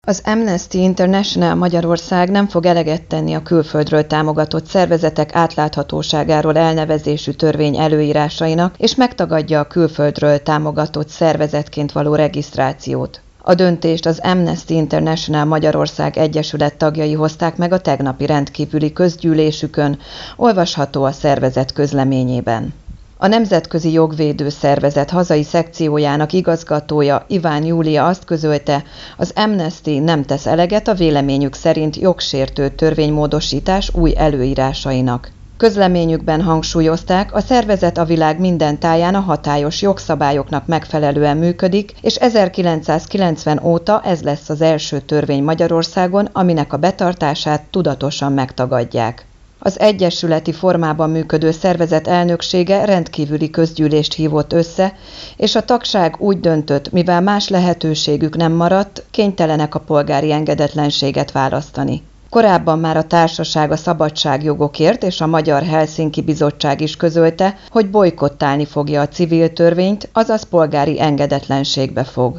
Az Amnesty International Magyarország nem fog eleget tenni a külföldről támogatott szervezetek átláthatóságáról elnevezésű törvény előírásainak, és megtagadja a külföldről támogatott szervezetként való regisztrációt. A döntést az Amnesty International Magyarország Egyesület tagjai hozták meg a tegnapi rendkívüli közgyűlésükön, olvasható a szervezet közleményében. A Nemzetközi Jogvédő Szervezet hazai szekciójának igazgatója Iván Júlia azt közölte, az Amnesty nem tesz eleget a véleményük szerint jogsértő törvénymódosítás új előírásainak. Közleményükben hangsúlyozták, a szervezet a világ minden táján a hatályos jogszabályoknak megfelelően működik, és 1990 óta ez lesz az első törvény Magyarországon, aminek a betartását tudatosan megtagadják. Az egyesületi formában működő szervezet elnöksége rendkívüli közgyűlést hívott össze, és a tagság úgy döntött, mivel más lehetőségük nem maradt, kénytelenek a polgári engedetlenséget választani. Korábban már a társaság a szabadságjogokért és a Magyar Helsinki Bizottság is közölte, hogy bojkottálni fogja a civil törvényt, azaz polgári engedetlenségbe fog.